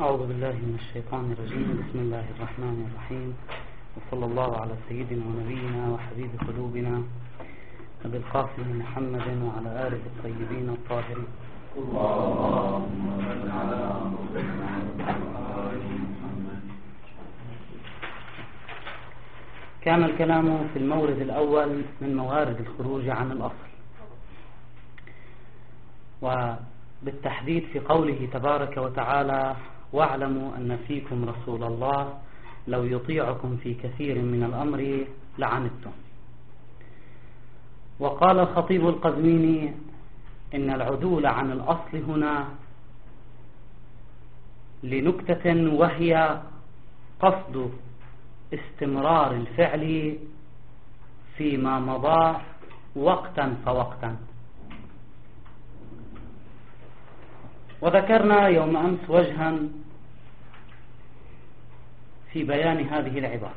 أعوذ بالله من الشيطان الرجيم. بسم الله الرحمن الرحيم، وصلى الله على سيدنا ونبينا وحبيب قلوبنا أبي القاسم محمد وعلى آله الطيبين الطاهرين. اللهم صل على محمد. كان الكلام في المورد الأول من موارد الخروج عن الأصل، وبالتحديد في قوله تبارك وتعالى: واعلموا أن فيكم رسول الله لو يطيعكم في كثير من الأمر لعنتم. وقال الخطيب القزويني إن العدول عن الأصل هنا لنكتة، وهي قصد استمرار الفعل فيما مضى وقتا فوقتا. وذكرنا يوم أمس وجها في بيان هذه العبارة،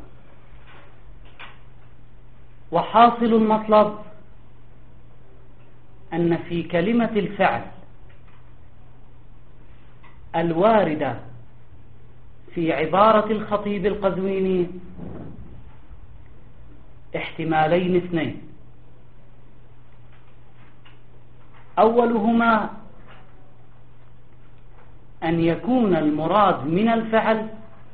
وحاصل المطلب أن في كلمة الفعل الواردة في عبارة الخطيب القزويني احتمالين اثنين: أولهما أن يكون المراد من الفعل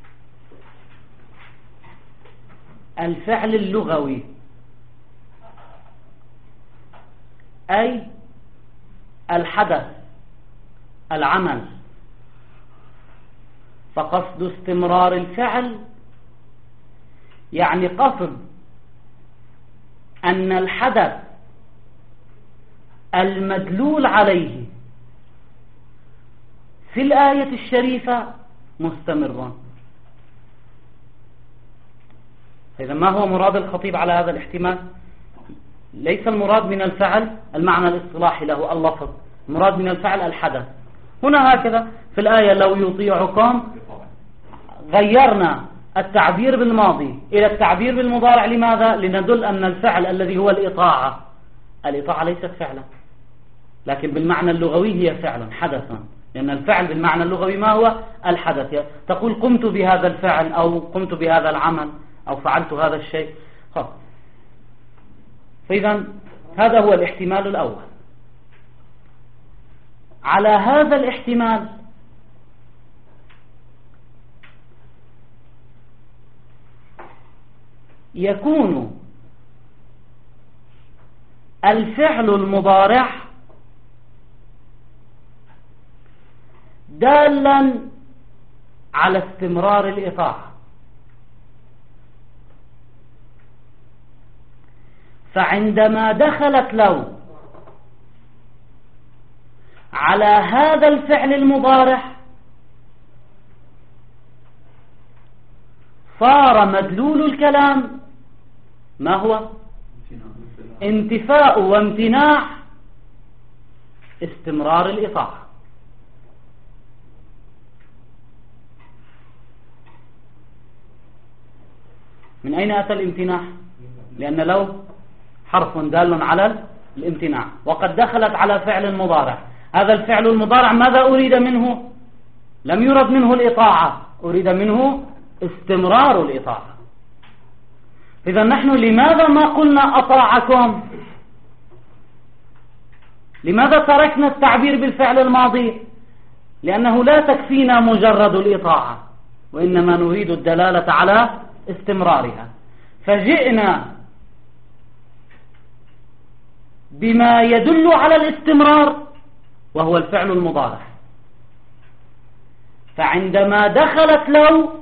الفعل اللغوي، أي الحدث العمل، فقصد استمرار الفعل يعني قصد أن الحدث المدلول عليه في الآية الشريفة مستمر. إذا ما هو مراد الخطيب على هذا الاحتمال؟ ليس المراد من الفعل المعنى الاصطلاحي له اللفظ، المراد من الفعل الحدث. هنا هكذا في الآية: لو يطيعكم، غيرنا التعبير بالماضي إلى التعبير بالمضارع. لماذا؟ لندل أن الفعل الذي هو الإطاعة ليست فعلا، لكن بالمعنى اللغوي هي فعلا حدثا، لأن الفعل بالمعنى اللغوي ما هو؟ الحدث. تقول قمت بهذا الفعل، أو قمت بهذا العمل، أو فعلت هذا الشيء. فإذا هذا هو الاحتمال الأول. على هذا الاحتمال يكون الفعل المضارع دالا على استمرار الإطاعة، فعندما دخلت لو على هذا الفعل المضارع صار مدلول الكلام ما هو؟ انتفاء وامتناع استمرار الإطاعة. من أين أتى الامتناع؟ لأن لو حرف دال على الامتناع، وقد دخلت على فعل مضارع. هذا الفعل المضارع ماذا أريد منه؟ لم يرد منه الإطاعة، أريد منه استمرار الإطاعة. إذا نحن لماذا ما قلنا أطاعكم؟ لماذا تركنا التعبير بالفعل الماضي؟ لأنه لا تكفينا مجرد الإطاعة، وإنما نريد الدلالة على استمرارها، فجئنا بما يدل على الاستمرار وهو الفعل المضارع. فعندما دخلت لو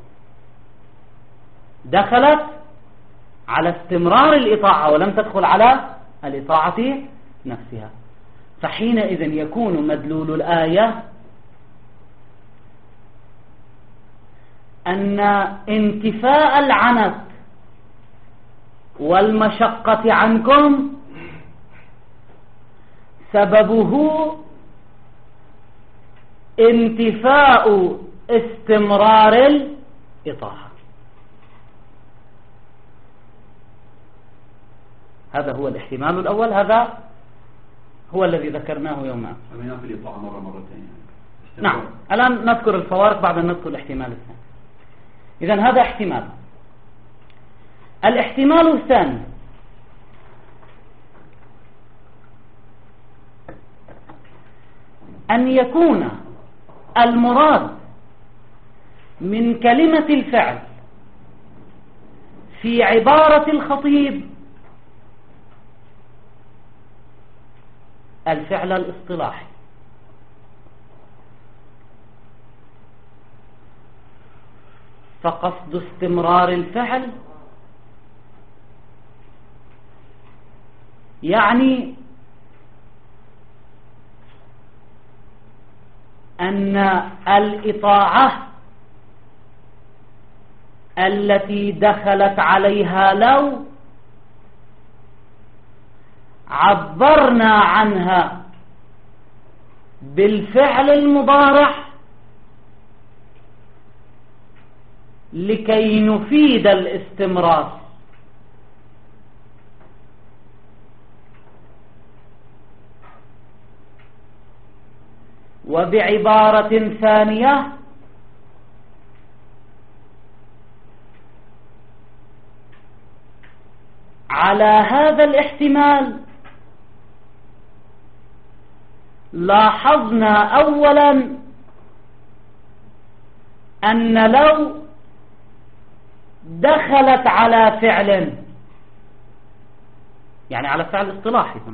دخلت على استمرار الإطاعة ولم تدخل على الإطاعة نفسها، فحينئذ يكون مدلول الآية أن انتفاء العنت والمشقة عنكم سببه انتفاء استمرار الإطاعة. هذا هو الاحتمال الأول، هذا هو الذي ذكرناه يوما. سميناه في الإطاعة مرتين. نعم، الآن نذكر الفوارق بعد أن نذكر الاحتمال الثاني. إذن هذا احتمال. الاحتمال الثاني أن يكون المراد من كلمة الفعل في عبارة الخطيب الفعل الاصطلاحي، فقصد استمرار الفعل يعني أن الإطاعة التي دخلت عليها لو عبرنا عنها بالفعل المضارع لكي نفيد الاستمرار. وبعبارة ثانية على هذا الاحتمال لاحظنا أولا أن لو دخلت على فعل، يعني على فعل اصطلاحي هنا،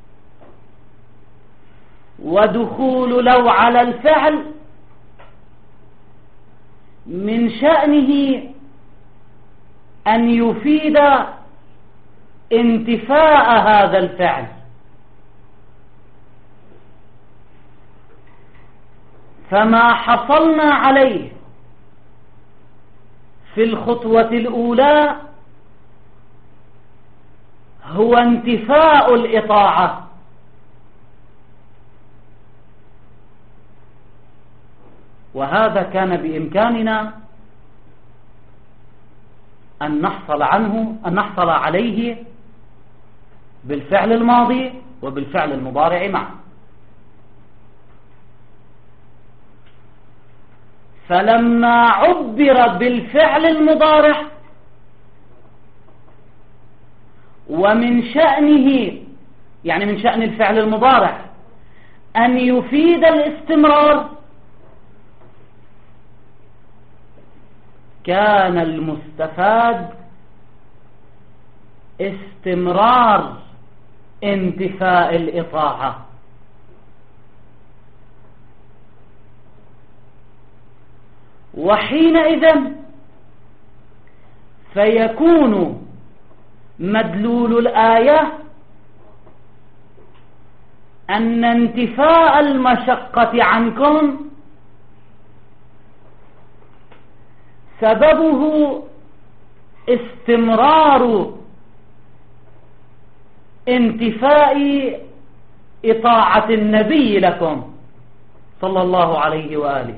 ودخول لو على الفعل من شأنه أن يفيد انتفاء هذا الفعل، فما حصلنا عليه في الخطوة الأولى هو انتفاء الإطاعة، وهذا كان بإمكاننا أن نحصل عليه بالفعل الماضي وبالفعل المضارع معا. فلما عبر بالفعل المضارع ومن شأنه، يعني من شأن الفعل المضارع أن يفيد الاستمرار، كان المستفاد استمرار انتفاء الإطاعة. وحينئذ فيكون مدلول الآية أن انتفاء المشقة عنكم سببه استمرار انتفاء إطاعة النبي لكم صلى الله عليه وآله.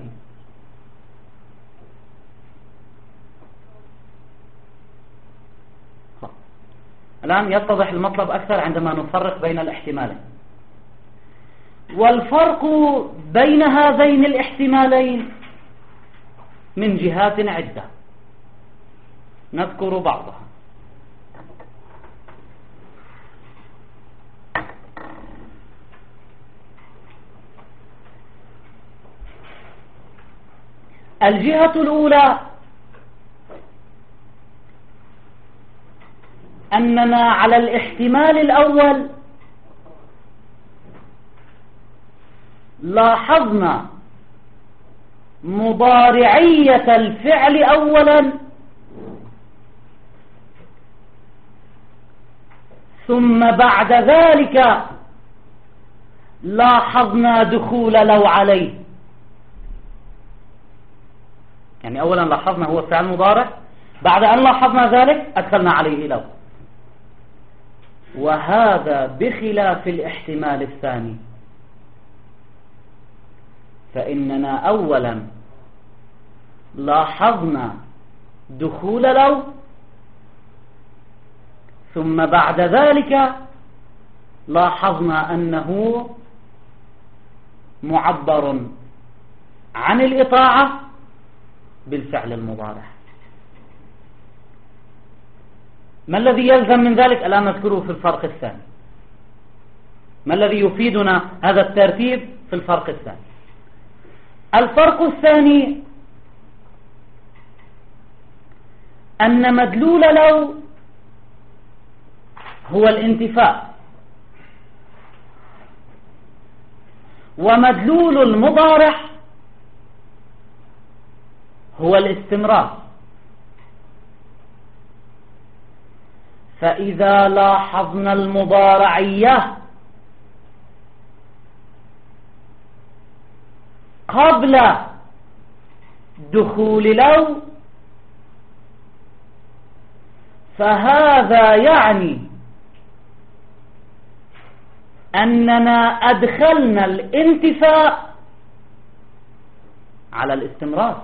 الآن يتضح المطلب أكثر عندما نفرق بين الاحتمالين. والفرق بين هذين الاحتمالين من جهات عدة نذكر بعضها. الجهة الأولى أننا على الاحتمال الأول لاحظنا مضارعية الفعل أولا، ثم بعد ذلك لاحظنا دخول لو عليه. يعني أولا لاحظنا هو فعل مضارع، بعد أن لاحظنا ذلك أدخلنا عليه لو. وهذا بخلاف الاحتمال الثاني، فإننا أولا لاحظنا دخول لو، ثم بعد ذلك لاحظنا أنه معبر عن الإطاعة بالفعل المضارع. ما الذي يلزم من ذلك؟ الآن نذكره في الفرق الثاني. ما الذي يفيدنا هذا الترتيب في الفرق الثاني؟ الفرق الثاني أن مدلول لو هو الانتفاء، ومدلول المضارع هو الاستمرار. فإذا لاحظنا المضارعية قبل دخول لو، فهذا يعني أننا أدخلنا الانتفاء على الاستمرار.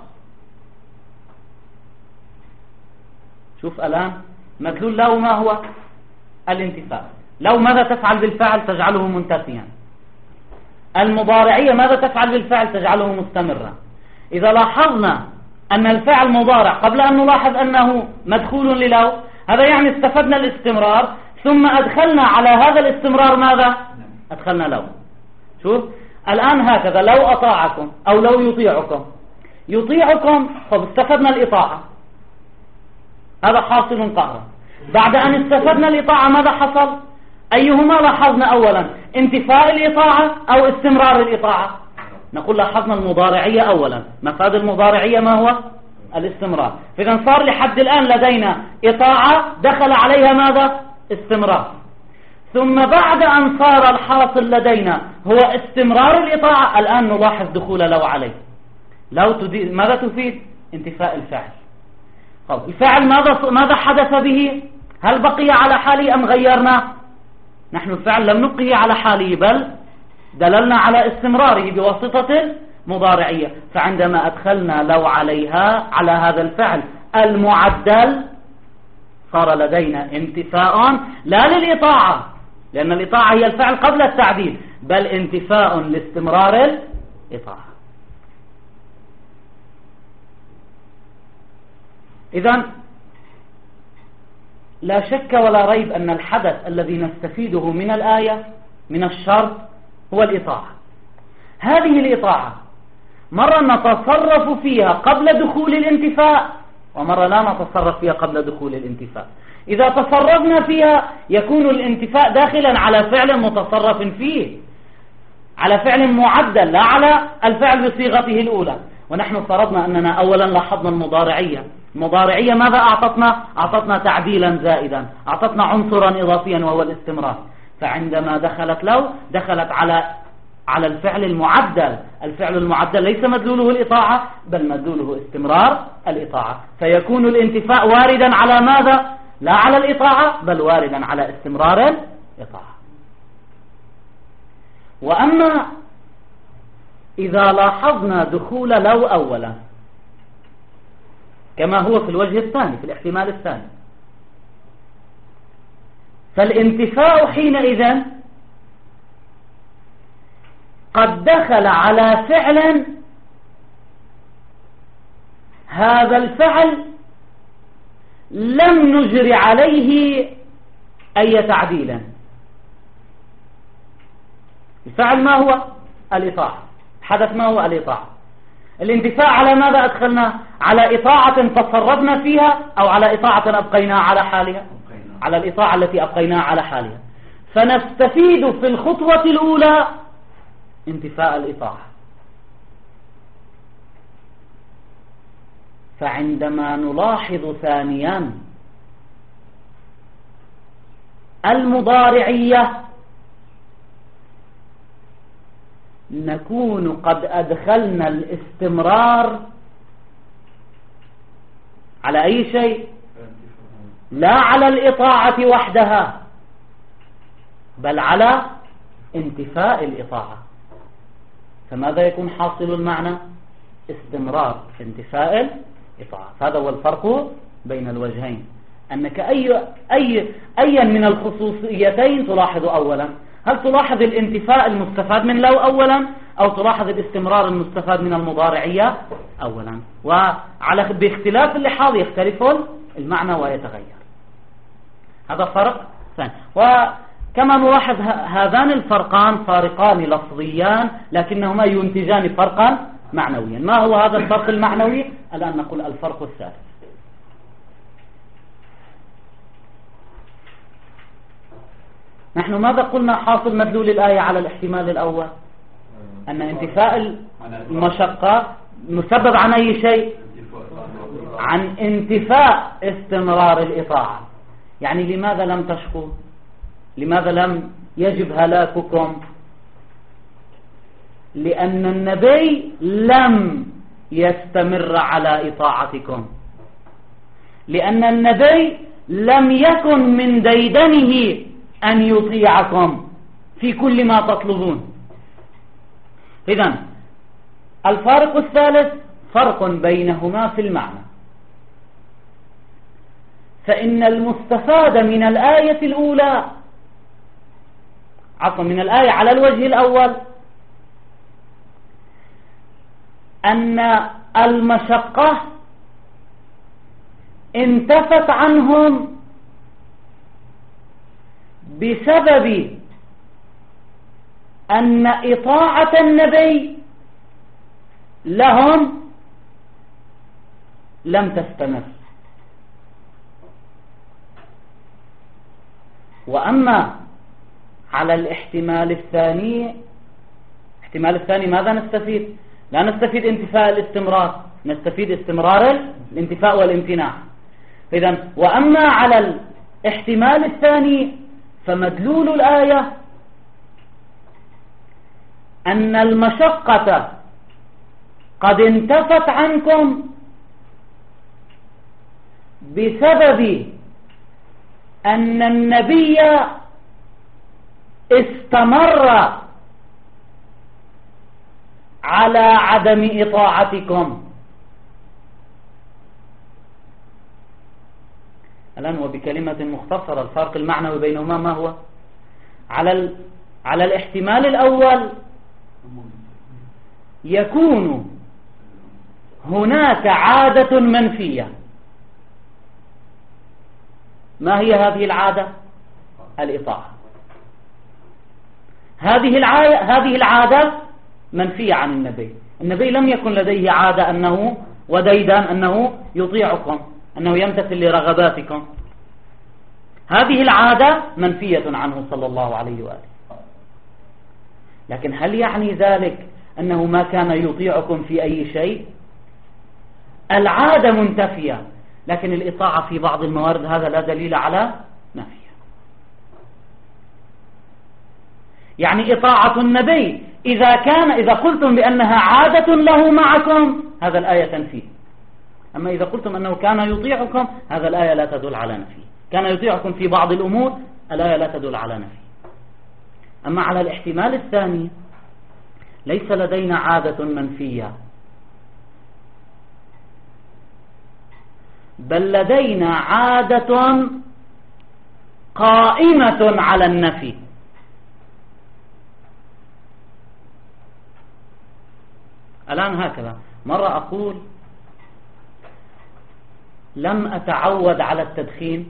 شوف الآن مدلول لو ما هو؟ الانتفاء. لو ماذا تفعل بالفعل؟ تجعله منتفيا. المضارعية ماذا تفعل بالفعل؟ تجعله مستمرا. إذا لاحظنا أن الفعل مضارع قبل أن نلاحظ أنه مدخول للو، هذا يعني استفدنا الاستمرار، ثم أدخلنا على هذا الاستمرار ماذا؟ أدخلنا لو. شوف الآن هكذا، لو أطاعكم أو لو يطيعكم فاستفدنا الإطاعة، هذا حاصل قهرا. بعد أن استفدنا الإطاعة ماذا حصل؟ أيهما لاحظنا أولا؟ انتفاء الإطاعة أو استمرار الإطاعة؟ نقول لاحظنا المضارعية أولا. مفاد المضارعية ما هو؟ الاستمرار. فإذا صار لحد الآن لدينا إطاعة دخل عليها ماذا؟ استمرار. ثم بعد أن صار الحاصل لدينا هو استمرار الإطاعة، الآن نلاحظ دخول لو عليه. لو ماذا تفيد؟ انتفاء الفعل. الفعل ماذا حدث به؟ هل بقي على حاله أم غيرناه؟ نحن الفعل لم نبقيه على حاله، بل دللنا على استمراره بواسطة المضارعية. فعندما أدخلنا لو عليها على هذا الفعل المعدل صار لدينا انتفاء لا للإطاعة، لأن الإطاعة هي الفعل قبل التعديل، بل انتفاء لاستمرار الإطاعة. إذن لا شك ولا ريب أن الحدث الذي نستفيده من الآية من الشرط هو الإطاعة. هذه الإطاعة مرة نتصرف فيها قبل دخول الانتفاء، ومرة لا نتصرف فيها قبل دخول الانتفاء. إذا تصرفنا فيها يكون الانتفاء داخلا على فعل متصرف فيه، على فعل معدل، لا على الفعل بصيغته الأولى. ونحن فرضنا أننا أولا لاحظنا المضارعية ماذا أعطتنا؟ أعطتنا تعديلا زائدا، أعطتنا عنصرا إضافيا وهو الاستمرار. فعندما دخلت لو دخلت على الفعل المعدل. الفعل المعدل ليس مدلوله الإطاعة، بل مدلوله استمرار الإطاعة. فيكون الانتفاء واردا على ماذا؟ لا على الإطاعة، بل واردا على استمرار الإطاعة. وأما إذا لاحظنا دخول لو أولا كما هو في الوجه الثاني، في الاحتمال الثاني، فالانتفاء حينئذ قد دخل على فعل، هذا الفعل لم نجري عليه أي تعديلا. الفعل ما هو؟ الإطاعة. حدث ما هو؟ الإطاعة. الانتفاء على ماذا أدخلنا؟ على إطاعة تصرفنا فيها أو على إطاعة أبقيناها على حالها؟ على الإطاعة التي أبقيناها على حالها. فنستفيد في الخطوة الأولى انتفاء الإطاعة. فعندما نلاحظ ثانيا المضارعية نكون قد أدخلنا الاستمرار على أي شيء؟ لا على الإطاعة وحدها، بل على انتفاء الإطاعة. فماذا يكون حاصل المعنى؟ استمرار انتفاء الإطاعة. هذا هو الفرق بين الوجهين، أنك أي من الخصوصيتين تلاحظ أولا؟ هل تلاحظ الانتفاء المستفاد من لو أولا، أو تلاحظ الاستمرار المستفاد من المضارعية أولا، باختلاف اللحاظ يختلف المعنى ويتغير. هذا فرق ثاني. وكما نلاحظ هذان الفرقان فارقان لفظيان لكنهما ينتجان فرقا معنويا. ما هو هذا الفرق المعنوي؟ الآن نقول الفرق الثالث. نحن ماذا قلنا حاصل مدلول الآية على الاحتمال الأول؟ أن انتفاء المشقة مسبب عن أي شيء؟ عن انتفاء استمرار الإطاعة. يعني لماذا لم تشقوا؟ لماذا لم يجب هلاككم؟ لأن النبي لم يستمر على إطاعتكم، لأن النبي لم يكن من ديدنه أن يطيعكم في كل ما تطلبون. إذن الفارق الثالث فرق بينهما في المعنى. فإن المستفاد من الآية الأولى من الآية على الوجه الأول أن المشقة انتفت عنهم بسبب أن إطاعة النبي لهم لم تستمر. وأما على الاحتمال الثاني، الاحتمال الثاني ماذا نستفيد؟ لا نستفيد انتفاء الاستمرار، نستفيد استمرار الانتفاء والامتناع. إذن وأما على الاحتمال الثاني فمدلول الآية أن المشقة قد انتفت عنكم بسبب أن النبي استمر على عدم إطاعتكم. الآن وبكلمة مختصرة الفرق المعنوي بينهما ما هو؟ على الاحتمال الأول يكون هناك عادة منفية. ما هي هذه العادة؟ الإطاعة. هذه العادة منفية عن النبي. النبي لم يكن لديه عادة أنه وديدا أنه يطيعكم، أنه يمتثل لرغباتكم. هذه العادة منفية عنه صلى الله عليه وآله. لكن هل يعني ذلك أنه ما كان يطيعكم في أي شيء؟ العادة منتفية، لكن الإطاعة في بعض الموارد هذا لا دليل على نفيه. يعني إطاعة النبي إذا قلتم بأنها عادة له معكم هذا الآية تنفيه. أما إذا قلتم أنه كان يطيعكم هذا الآية لا تدل على نفيه. كان يطيعكم في بعض الأمور الآية لا تدل على نفيه. أما على الاحتمال الثاني ليس لدينا عادة منفية، بل لدينا عادة قائمة على النفي. الآن هكذا مرة أقول لم أتعود على التدخين.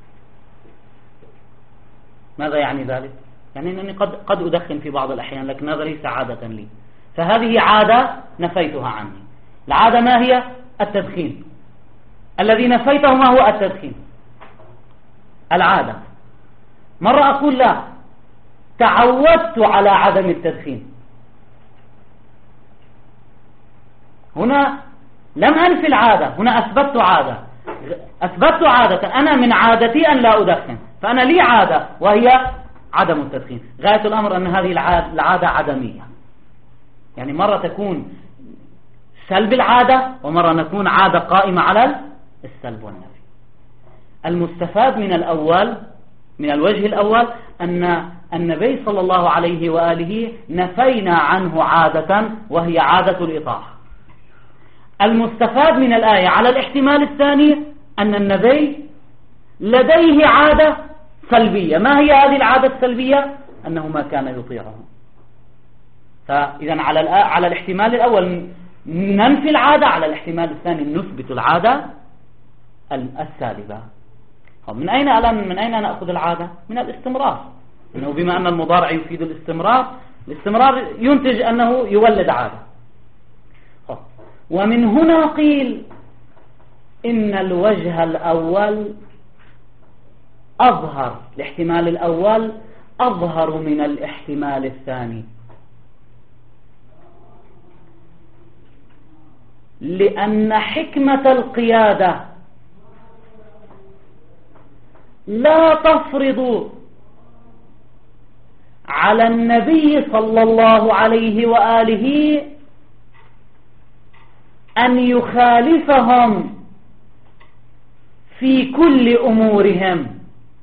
ماذا يعني ذلك؟ يعني أنني قد أدخن في بعض الأحيان لكن هذا ليس عادة لي، فهذه عادة نفيتها عني. العادة ما هي؟ التدخين. الذي نفيته ما هو؟ التدخين، العادة. مرة أقول لا، تعودت على عدم التدخين. هنا لم أنفي العادة، هنا أثبتت عادة. أنا من عادتي أن لا أدخن، فأنا لي عادة وهي عدم التدخين. غاية الأمر أن هذه العادة عدمية. يعني مرة تكون سلب العادة ومرة نكون عادة قائمة على السلب والنفي. المستفاد من الوجه الأول أن النبي صلى الله عليه وآله نفينا عنه عادة وهي عادة الإطاعة. المستفاد من الآية على الاحتمال الثاني أن النبي لديه عادة سلبية. ما هي هذه العادة السلبية؟ أنه ما كان يطيعه. فإذا على الاحتمال الأول ننفي العادة، على الاحتمال الثاني نثبت العادة السالبة. من أين نأخذ العادة؟ من الاستمرار، إنه بما أن المضارع يفيد الاستمرار ينتج أنه يولد عادة. ومن هنا قيل إن الوجه الأول أظهر، الاحتمال الأول أظهر من الاحتمال الثاني، لأن حكمة القيادة لا تفرض على النبي صلى الله عليه وآله أن يخالفهم في كل أمورهم،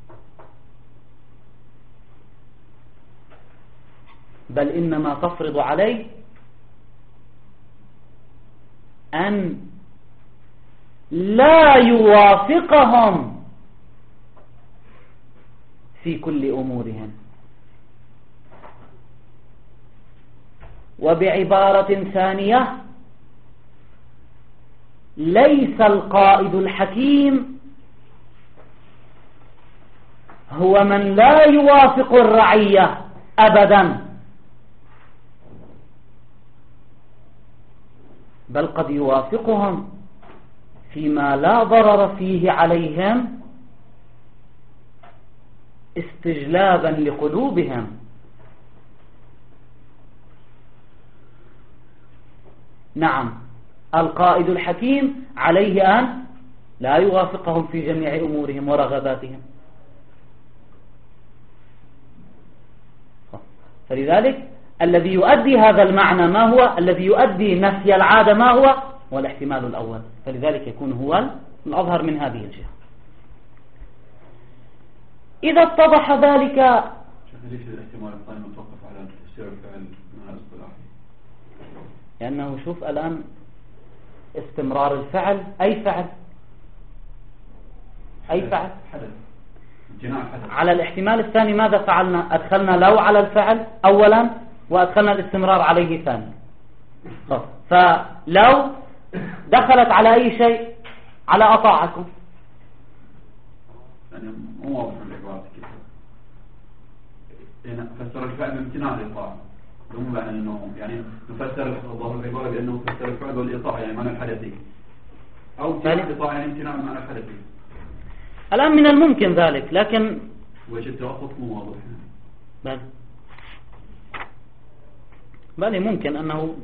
بل إنما تفرض عليه أن لا يوافقهم في كل أمورهم. وبعبارة ثانية، ليس القائد الحكيم هو من لا يوافق الرعية أبدا، بل قد يوافقهم فيما لا ضرر فيه عليهم استجلابا لقلوبهم. نعم، القائد الحكيم عليه أن لا يوافقهم في جميع أمورهم ورغباتهم، فلذلك الذي يؤدي هذا المعنى ما هو؟ الذي يؤدي نفي العادة ما هو؟ والاحتمال الأول، فلذلك يكون هو الأظهر من هذه الجهة. إذا اتضح ذلك، ليش الاحتمال الثاني متوقف على تفسير الفعل من الاصطلاحي؟ لأنه شوف الآن استمرار الفعل، أي فعل؟ أي فعل؟ حدث. على الاحتمال الثاني ماذا فعلنا؟ أدخلنا لو على الفعل أولا وأدخلنا الاستمرار عليه ثانيا. فلو دخلت على أي شيء؟ على أطاعكم. يعني مو واضح العبارة كيف يعني فسر الفعل بامتناع الإطاعة، مو معنى أنه يعني نفسر ظاهر العبارة بأنه فسر الفعل والإطاعة يعني معنى الحدثي، أو امتناع الإطاعة يعني امتناع معنى الحدثي. الآن من الممكن ذلك، لكن وجه التوقف مو واضح. بل ممكن أنه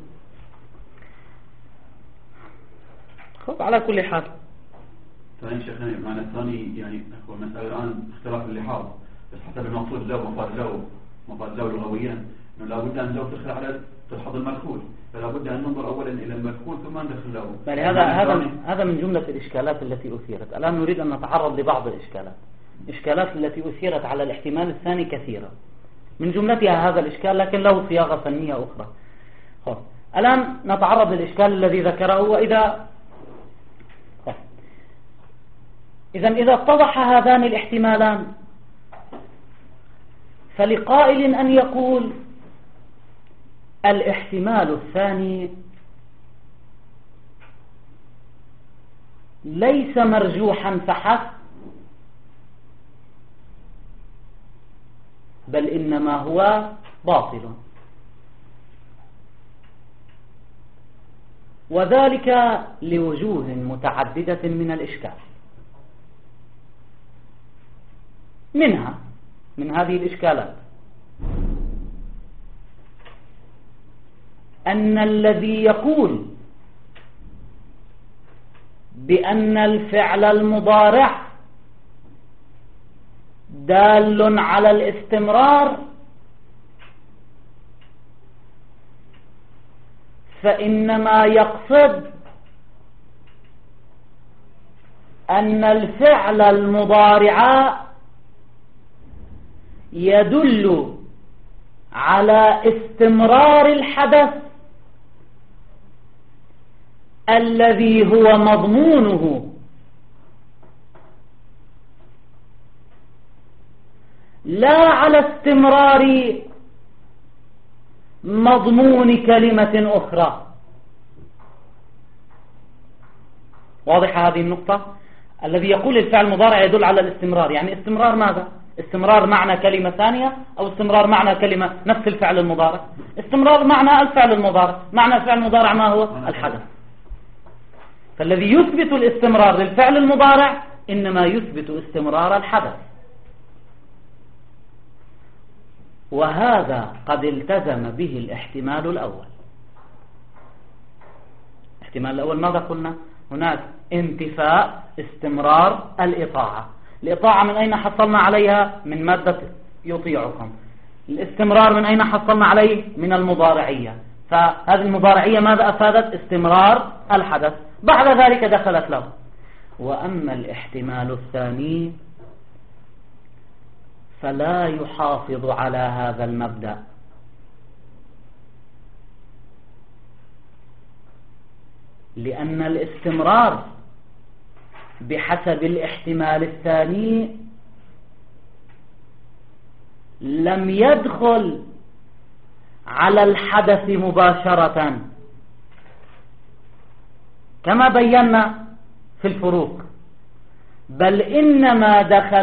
خب على كل حال. ثاني شيخنا المعنى الثاني يعني هو المسألة الآن اختلاف اللحاظ، بس حتى بالمقصود لو مفاد لو لغويا إنه لابد أن لو تدخل على تلحظ المدخول، فلا بد أن ننظر أولا إلى المدخول ثم ندخل له. بل هذا من جملة الإشكالات التي أثيرت. الآن نريد أن نتعرض لبعض الإشكالات التي أثيرت على الاحتمال الثاني كثيرة، من جملتها هذا الإشكال لكن له صياغة فنية أخرى. الآن نتعرض للإشكال الذي ذكره. إذا اتضح هذان الاحتمالان، فلقائل أن يقول الاحتمال الثاني ليس مرجوحا فحسب، بل إنما هو باطل، وذلك لوجوه متعددة من الإشكال. من هذه الإشكالات أن الذي يقول بأن الفعل المضارع دال على الاستمرار، فإنما يقصد أن الفعل المضارع يدل على استمرار الحدث الذي هو مضمونه، لا على استمرار مضمون كلمة أخرى. واضحة هذه النقطة؟ الذي يقول الفعل المضارع يدل على الاستمرار، يعني استمرار ماذا؟ استمرار معنى كلمة ثانية أو استمرار معنى كلمة نفس الفعل المضارع؟ استمرار معنى الفعل المضارع. معنى الفعل المضارع ما هو؟ الحدث. فالذي يثبت الاستمرار للفعل المضارع إنما يثبت استمرار الحدث، وهذا قد التزم به الاحتمال الأول. الاحتمال الأول ماذا قلنا؟ هناك انتفاء استمرار الإطاعة. الإطاعة من أين حصلنا عليها؟ من مادة يطيعكم. الاستمرار من أين حصلنا عليه؟ من المضارعية. فهذه المضارعية ماذا أفادت؟ استمرار الحدث. بعد ذلك دخلت له. وأما الاحتمال الثاني فلا يحافظ على هذا المبدأ، لأن الاستمرار بحسب الاحتمال الثاني لم يدخل على الحدث مباشرة كما بينا في الفروق، بل إنما دخل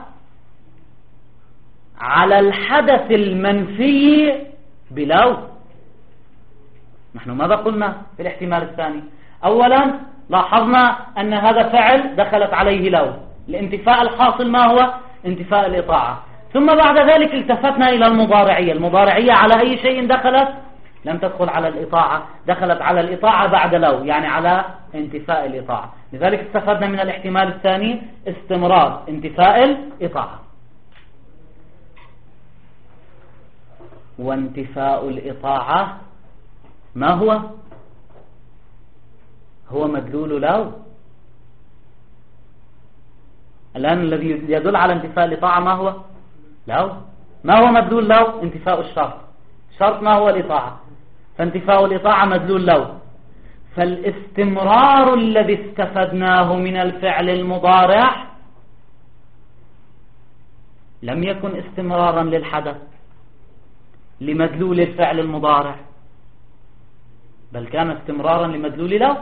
على الحدث المنفي بلو. نحن ماذا قلنا في الاحتمال الثاني؟ أولا لاحظنا أن هذا فعل دخلت عليه لو، الانتفاء الحاصل ما هو؟ انتفاء الإطاعة. ثم بعد ذلك التفتنا إلى المضارعية. المضارعية على أي شيء دخلت؟ لم تدخل على الإطاعة، دخلت على الإطاعة بعد لو، يعني على انتفاء الإطاعة. لذلك استفدنا من الاحتمال الثاني استمرار انتفاء الإطاعة. وانتفاء الإطاعة ما هو؟ هو مدلول لو. الآن الذي يدل على انتفاء الإطاعة ما هو؟ لو. ما هو مدلول لو؟ انتفاء الشرط. الشرط ما هو؟ الإطاعة. فانتفاء الإطاعة مدلول لو. فالاستمرار الذي استفدناه من الفعل المضارع لم يكن استمرارا للحدث لمدلول الفعل المضارع، بل كان استمرارا لمدلول لو.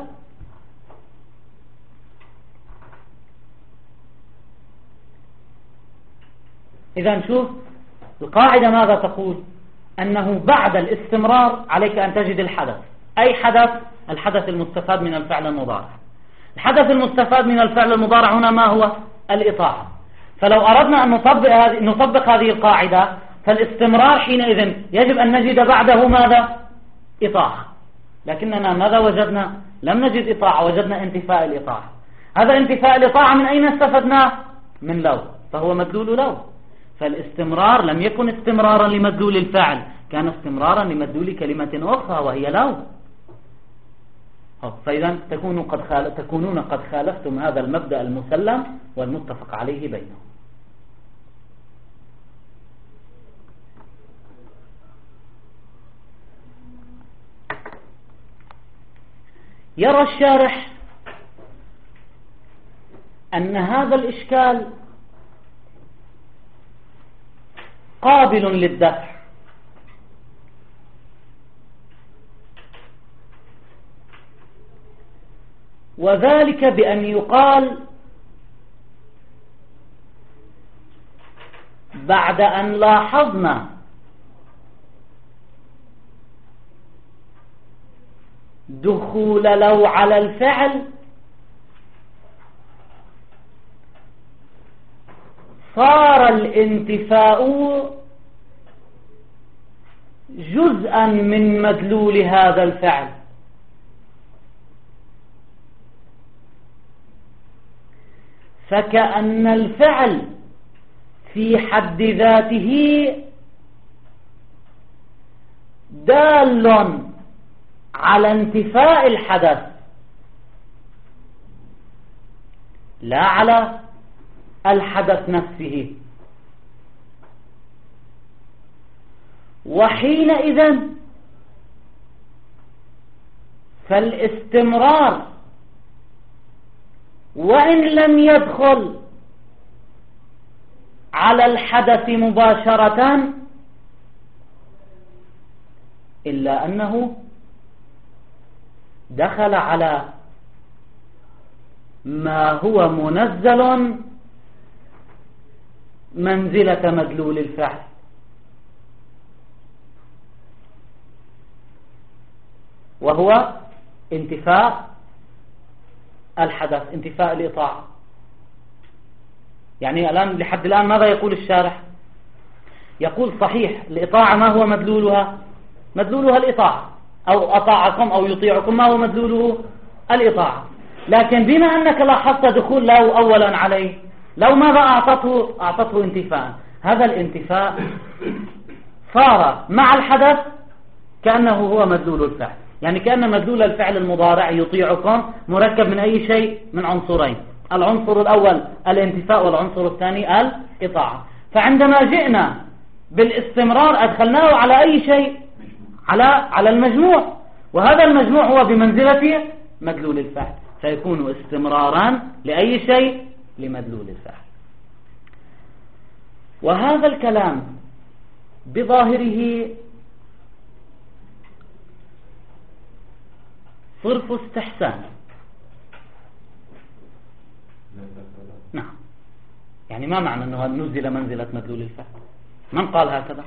إذا شوف القاعدة ماذا تقول؟ أنه بعد الاستمرار عليك أن تجد الحدث. أي حدث؟ الحدث المستفاد من الفعل المضارع. الحدث المستفاد من الفعل المضارع هنا ما هو؟ الإطاعة. فلو أردنا أن نطبق هذه القاعدة فالاستمرار حينئذ يجب أن نجد بعده ماذا؟ إطاعة. لكننا ماذا وجدنا؟ لم نجد إطاعة، وجدنا انتفاء الإطاعة. هذا انتفاء الإطاعة من أين استفدناه؟ من لو، فهو مدلول لو. فالاستمرار لم يكن استمرارا لمدلول الفعل، كان استمرارا لمدلول كلمة أخرى وهي لو. فإذا تكونون قد خالفتم هذا المبدأ المسلم والمتفق عليه بينهم. يرى الشارح أن هذا الإشكال قابل للدفع، وذلك بأن يقال بعد أن لاحظنا دخول لو على الفعل صار الانتفاء جزءا من مدلول هذا الفعل، فكأن الفعل في حد ذاته دال على انتفاء الحدث لا على الحدث نفسه. وحينئذ فالاستمرار وإن لم يدخل على الحدث مباشرة إلا أنه دخل على ما هو منزل منزلة مدلول الفعل، وهو انتفاء الحدث، انتفاء الإطاعة. يعني الآن لحد الآن ماذا يقول الشارح؟ يقول صحيح الإطاعة ما هو مدلولها؟ مدلولها الإطاعة، أو أطاعكم أو يطيعكم ما هو مدلوله؟ الإطاعة. لكن بما أنك لاحظت دخول لو أولا عليه، لو ماذا أعطته انتفاء، هذا الانتفاء صار مع الحدث كأنه هو مدلول الفعل. يعني كأن مدلول الفعل المضارع يطيعكم مركب من أي شيء؟ من عنصرين، العنصر الأول الانتفاء والعنصر الثاني الإطاعة. فعندما جئنا بالاستمرار أدخلناه على أي شيء؟ على المجموع، وهذا المجموع هو بمنزلة مدلول الفعل، فيكون استمرارا لأي شيء؟ لمدلول الفعل. وهذا الكلام بظاهره صرف استحسان. نعم، يعني ما معنى أنه نزل منزلة مدلول الفعل؟ من قال هكذا؟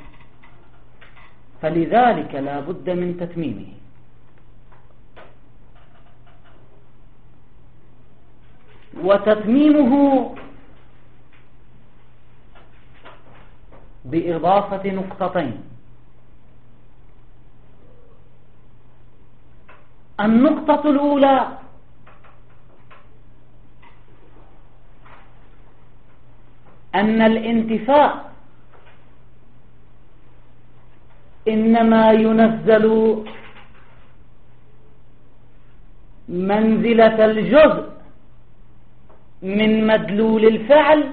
فلذلك لا بد من تتميمه. وتتميمه بإضافة نقطتين. النقطة الأولى أن الانتفاء إنما ينزل منزلة الجزء من مدلول الفعل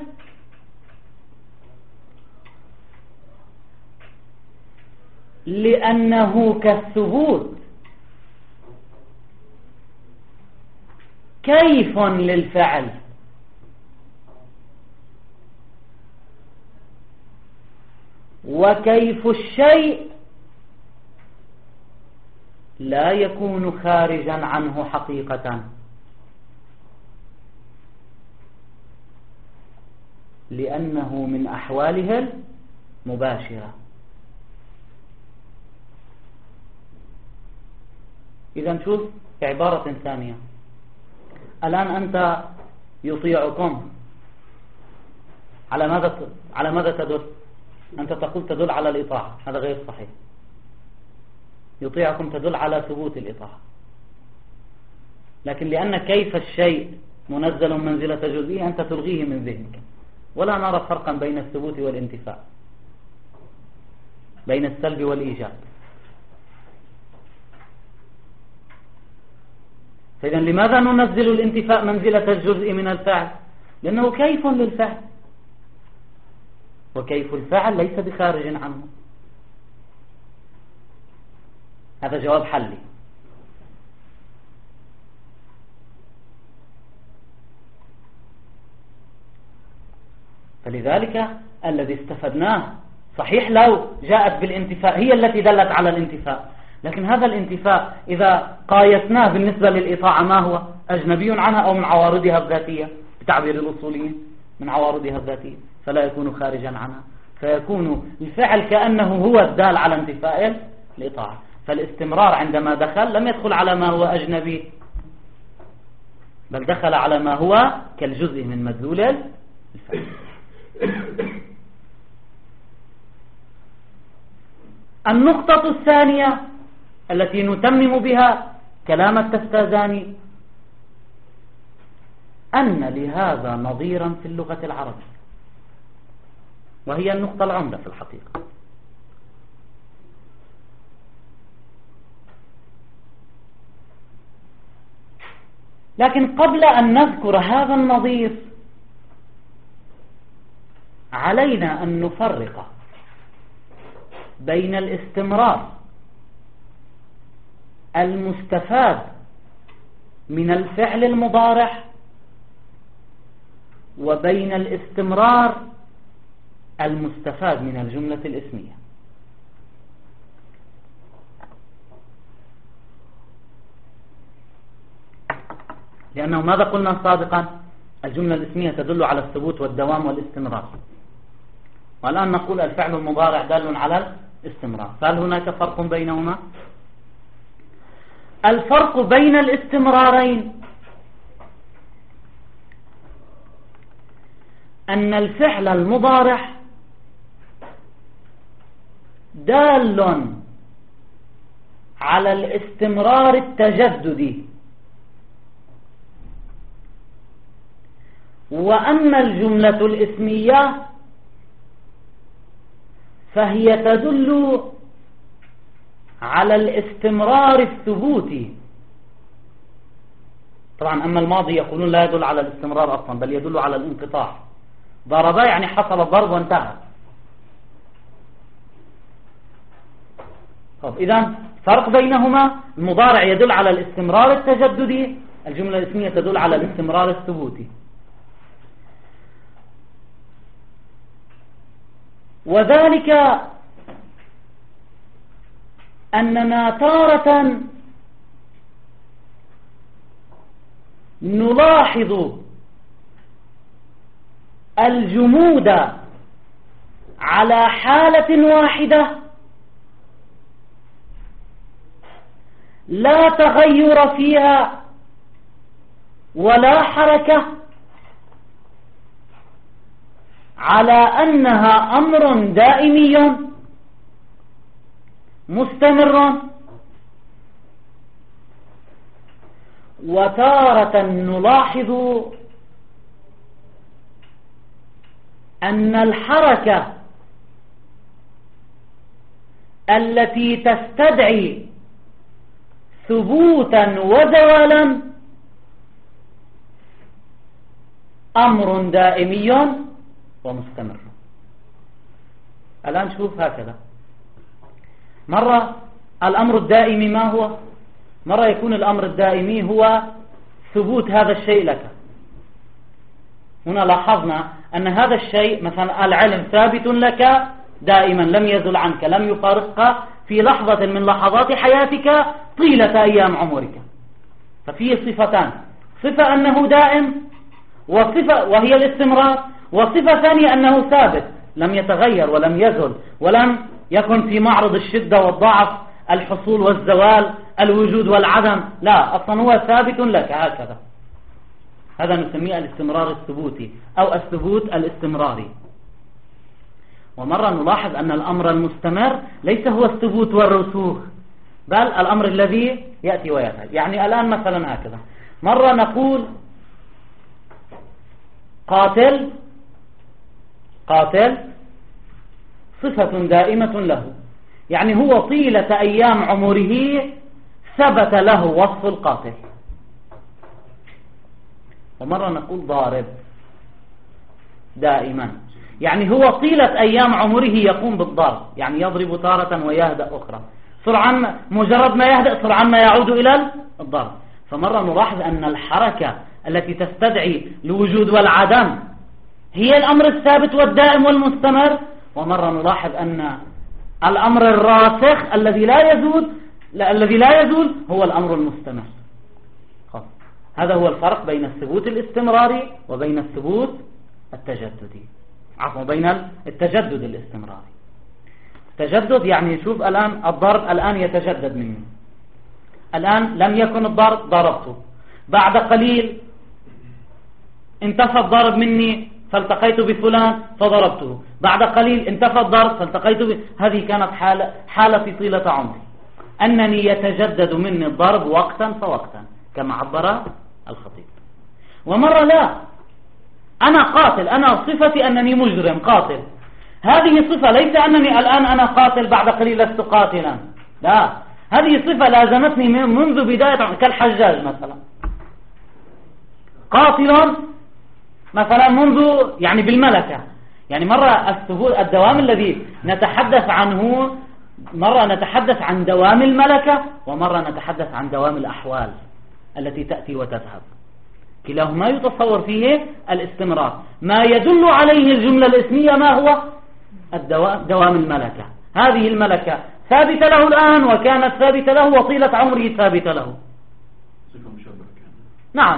لأنه كالثبوت كيف للفعل، وكيف الشيء لا يكون خارجا عنه حقيقة، لأنه من أحواله المباشرة. إذا شوف في عبارة ثانية، الآن أنت يطيعكم على ماذا تدل؟ أنت تقول تدل على الإطاعة، هذا غير صحيح. يطيعكم تدل على ثبوت الإطاعة، لكن لأن كيف الشيء منزل منزلة جزئية أنت تلغيه من ذهنك، ولا نرى فرقا بين الثبوت والانتفاء، بين السلب والإيجاب. فإذا لماذا ننزل الانتفاء منزلة الجزء من الفعل؟ لأنه كيف للفعل، وكيف الفعل ليس بخارج عنه. هذا جواب حلي. فلذلك الذي استفدناه صحيح لو جاءت بالانتفاء هي التي دلت على الانتفاء، لكن هذا الانتفاء إذا قايسناه بالنسبة للإطاعة ما هو؟ أجنبي عنها أو من عوارضها الذاتية، بتعبير الأصوليين من عوارضها الذاتية، فلا يكون خارجا عنها، فيكون الفعل كأنه هو الدال على انتفاء الإطاعة. فالاستمرار عندما دخل لم يدخل على ما هو أجنبي، بل دخل على ما هو كالجزء من مدلول الفعل. النقطة الثانية التي نتمم بها كلام التفتازاني أن لهذا نظيرا في اللغة العربية، وهي النقطة العمدة في الحقيقة. لكن قبل أن نذكر هذا النظير علينا أن نفرق بين الاستمرار المستفاد من الفعل المضارع وبين الاستمرار المستفاد من الجملة الاسمية. لأنه ماذا قلنا سابقا؟ الجملة الاسمية تدل على الثبوت والدوام والاستمرار، والآن نقول الفعل المضارع دال على الاستمرار. فهل هناك فرق بينهما؟ الفرق بين الاستمرارين أن الفعل المضارع دال على الاستمرار التجددي، وأما الجملة الاسمية فهي تدل على الاستمرار الثبوتي. طبعا أما الماضي يقولون لا يدل على الاستمرار أصلا، بل يدل على الانقطاع. ضرب يعني حصل الضرب وانتهى. طب إذن فرق بينهما، المضارع يدل على الاستمرار التجددي، الجملة الاسمية تدل على الاستمرار الثبوتي. وذلك أننا تارة نلاحظ الجمود على حالة واحدة لا تغير فيها ولا حركة، على أنها أمر دائمي مستمر. وتارة نلاحظ أن الحركة التي تستدعي ثبوتا وزوالا أمر دائمي ومستمر. الآن شوف هكذا، مرة الأمر الدائمي ما هو؟ مرة يكون الأمر الدائمي هو ثبوت هذا الشيء لك. هنا لاحظنا أن هذا الشيء مثلا العلم ثابت لك دائما، لم يزل عنك، لم يفارقك في لحظة من لحظات حياتك طيلة أيام عمرك. ففيه صفتان، صفة أنه دائم وصفة وهي الاستمرار، وصفة ثانية أنه ثابت لم يتغير ولم يزل ولم يكن في معرض الشدة والضعف، الحصول والزوال، الوجود والعدم، لا، أصلا هو ثابت لك هكذا. هذا نسميه الاستمرار الثبوتي أو الثبوت الاستمراري. ومرة نلاحظ أن الأمر المستمر ليس هو الثبوت والرسوخ، بل الأمر الذي يأتي ويذهب. يعني الآن مثلا هكذا، مرة نقول قاتل صفة دائمة له، يعني هو طيلة أيام عمره ثبت له وصف القاتل. ومرة نقول ضارب دائما، يعني هو طيلة أيام عمره يقوم بالضرب، يعني يضرب تارة ويهدأ أخرى، سرعان مجرد ما يهدأ سرعان ما يعود إلى الضرب. فمرة نلاحظ أن الحركة التي تستدعي الوجود والعدم هي الأمر الثابت والدائم والمستمر، ومرة نلاحظ أن الأمر الراسخ الذي لا يزول هو الأمر المستمر. هذا هو الفرق بين الثبوت الاستمراري وبين الثبوت التجددي، عفوا بين التجدد الاستمراري. التجدد يعني شوف الآن الضرب الآن يتجدد مني، الآن لم يكن الضرب ضربته، بعد قليل انتفى الضرب مني فالتقيت بفلان فضربته، بعد قليل انتفى الضرب فالتقيت هذه كانت حالة طيلة عمري، أنني يتجدد مني الضرب وقتا فوقتا كما عبر الخطيب. ومرة لا، أنا قاتل، أنا صفتي أنني مجرم قاتل، هذه صفة ليس أنني الآن أنا قاتل بعد قليل لست قاتلا، لا، هذه صفة لازمتني منذ بداية، كالحجاج مثلا قاتل مثلا منذ يعني بالملكة. يعني مرة الدوام الذي نتحدث عنه، مرة نتحدث عن دوام الملكة، ومرة نتحدث عن دوام الأحوال التي تأتي وتذهب، كلاهما يتصور فيه الاستمرار. ما يدل عليه الجملة الاسمية ما هو؟ دوام الملكة، هذه الملكة ثابتة له الآن وكانت ثابتة له وطيلة عمره ثابتة له. نعم،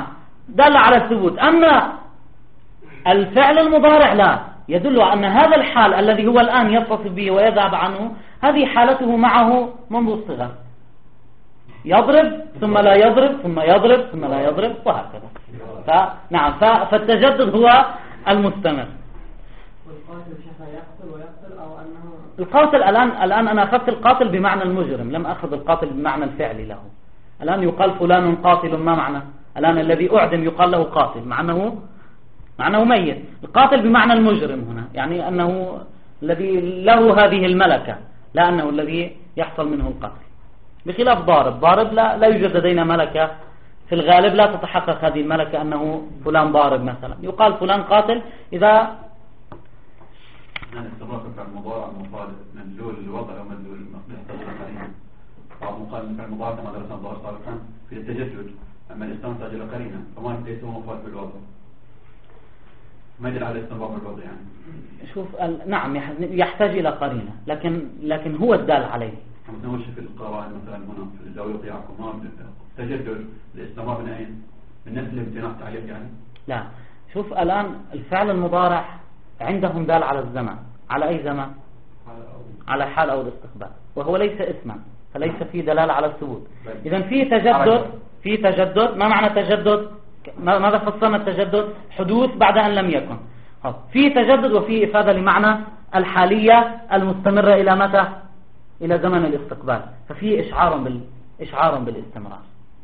دل على الثبوت. أما الفعل المضارع لا، يدل على أن هذا الحال الذي هو الآن يتصف به ويذهب عنه هذه حالته معه منذ الصغر، يضرب ثم لا يضرب ثم يضرب ثم لا يضرب وهكذا. فنعم، فالتجدد هو المستمر. والقاتل شفا يقتل ويقتل أو أنه القاتل الآن أنا أخذت القاتل بمعنى المجرم، لم أخذ القاتل بمعنى الفعل له. الآن يقال فلان قاتل، ما معنى؟ الآن الذي أعدم يقال له قاتل معناه ميت. القاتل بمعنى المجرم هنا، يعني أنه الذي له هذه الملكة، لا أنه الذي يحصل منه القتل، بخلاف ضارب لا يوجد لدينا ملكة في الغالب، لا تتحقق هذه الملكة أنه فلان ضارب مثلا. يقال فلان قاتل إذا استمرار فعل المضارع مخالف مدلول الوضع أو مدلول يحتاج إلى قرينة. بعض مقال فعل المضارع كما درسنا الظاهر سابقا في التجدد، أما الاستمرار يحتاج إلى قرينة، فما ليس هو مخالف بالوضع، ما يدل على الاستمرار بالوضع يعني. شوف نعم يحتاج إلى قرينة، لكن هو الدال عليه. مثلا وش في القواعد مثلا هنا في الزاوية يطيعكم ما تجدد الاستمرار من أين؟ من نفس الامتناع تعليق يعني؟ لا، شوف الآن الفعل المضارع عندهم دال على الزمن. على أي زمن؟ على حال أو الاستقبال، وهو ليس اسما فليس فيه دلالة على الثبوت. إذا في تجدد. ما معنى تجدد؟ ماذا فصلنا التجدد؟ حدوث بعد أن لم يكن. في تجدد وفي إفادة لمعنى الحالية المستمرة إلى متى؟ إلى زمن الاستقبال، ففي إشعار بالاستمرار.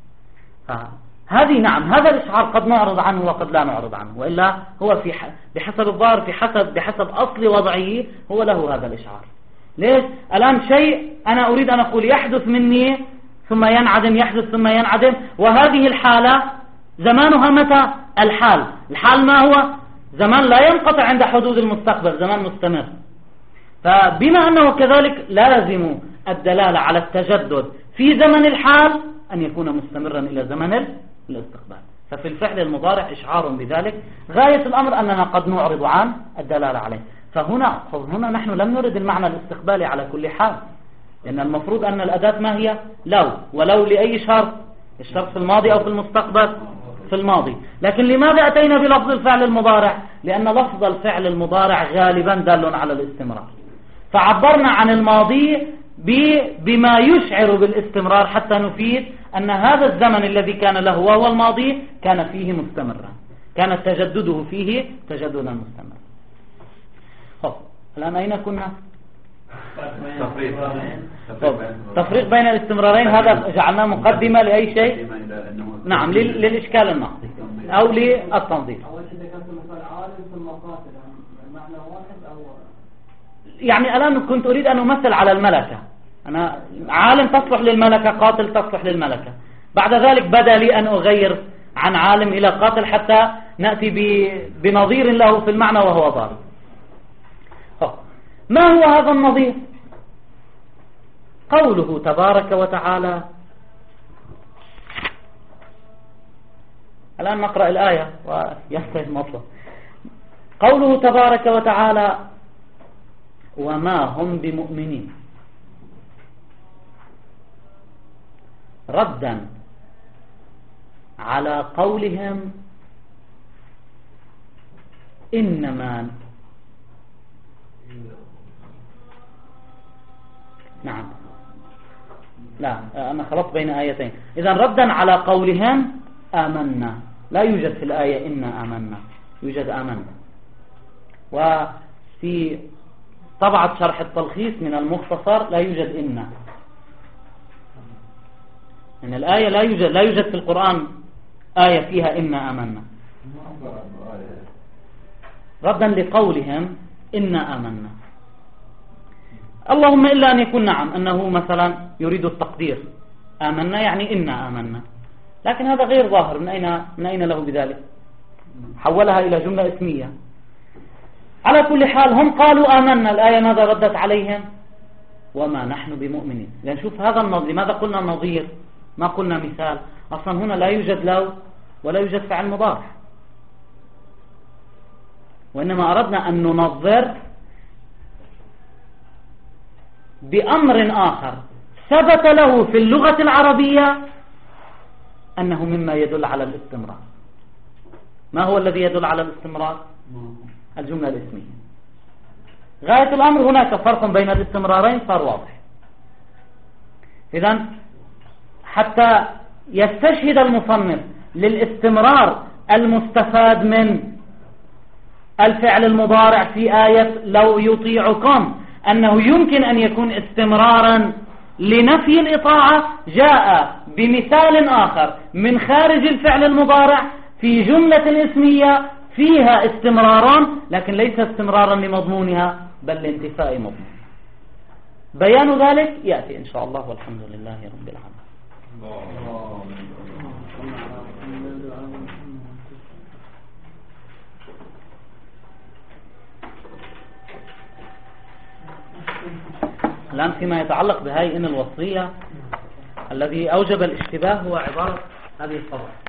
هذه نعم، هذا الإشعار قد نعرض عنه وقد لا نعرض عنه، وإلا هو بحسب الظاهر بحسب أصل وضعه هو له هذا الإشعار. ليش؟ الآن شيء أنا أريد أن أقول يحدث مني ثم ينعدم، يحدث ثم ينعدم، وهذه الحالة زمانها متى؟ الحال ما هو؟ زمان لا ينقطع عند حدوث المستقبل، زمان مستمر. فبما أنه كذلك لازم الدلالة على التجدد في زمن الحال أن يكون مستمرا إلى زمن الاستقبال. ففي الفعل المضارع إشعار بذلك. غاية الأمر أننا قد نعرض عن الدلالة عليه. فهنا نحن لم نرد المعنى الاستقبالي على كل حال، لأن المفروض أن الأداة ما هي؟ ولو لأي شرط؟ الشرط في الماضي أو في المستقبل؟ في الماضي. لكن لماذا أتينا بلفظ الفعل المضارع؟ لأن لفظ الفعل المضارع غالبا دال على الاستمرار، فعبرنا عن الماضي بما يشعر بالاستمرار حتى نفيد أن هذا الزمن الذي كان له وهو الماضي كان فيه مستمرا، كان تجدده فيه تجددا مستمرا. الآن أين كنا؟ تفريق بين الاستمرارين، هذا جعلناه مقدمة لأي شيء؟ نعم، للإشكال النقضي أو للتنظير. أول شيء ذكرت مثال عالم ثم قاتل، معنى واحد أو يعني الآن كنت أريد أن أمثل على الملكة. أنا عالم تصلح للملكة، قاتل تصلح للملكة. بعد ذلك بدأ لي أن أغير عن عالم إلى قاتل حتى نأتي بنظير له في المعنى وهو ضارب. ما هو هذا النظير؟ قوله تبارك وتعالى. الآن نقرأ الآية وينتهي المطلب. قوله تبارك وتعالى: وما هم بمؤمنين، ردا على قولهم إنما نعم لا أنا خلطت بين آيتين. إذن ردا على قولهم آمنا، لا يوجد في الآية إنا آمنا، يوجد آمنا. وفي طبعة شرح التلخيص من المختصر لا يوجد إنا، إن الآية لا يوجد في القرآن آية فيها إنا آمنا، ردا لقولهم إنا آمنا. اللهم إلا أن يكون نعم أنه مثلا يريد التقدير، آمنا يعني إنا آمنا، لكن هذا غير ظاهر. من أين له بذلك؟ حولها إلى جملة اسمية. على كل حال هم قالوا آمنا، الآية ماذا ردت عليهم؟ وما نحن بمؤمنين. لأن شوف هذا النظير، لماذا قلنا نظير ما قلنا مثال؟ أصلا هنا لا يوجد لو ولا يوجد فعل مضارع، وإنما أردنا أن ننظر بأمر آخر ثبت له في اللغة العربية أنه مما يدل على الاستمرار. ما هو الذي يدل على الاستمرار؟ الجملة الاسمية. غاية الأمر هناك فرق بين الاستمرارين صار واضح. إذن حتى يستشهد المصنف للاستمرار المستفاد من الفعل المضارع في آية لو يطيعكم أنه يمكن أن يكون استمرارا لنفي الإطاعة، جاء بمثال آخر من خارج الفعل المضارع في جملة اسمية فيها استمرارا لكن ليس استمرارا لمضمونها بل لانتفاء مضمون. بيان ذلك يأتي إن شاء الله، والحمد لله رب العالمين. الآن فيما يتعلق بهاي إن الوصية الذي أوجب الاشتباه هو عبارة هذه الفضل.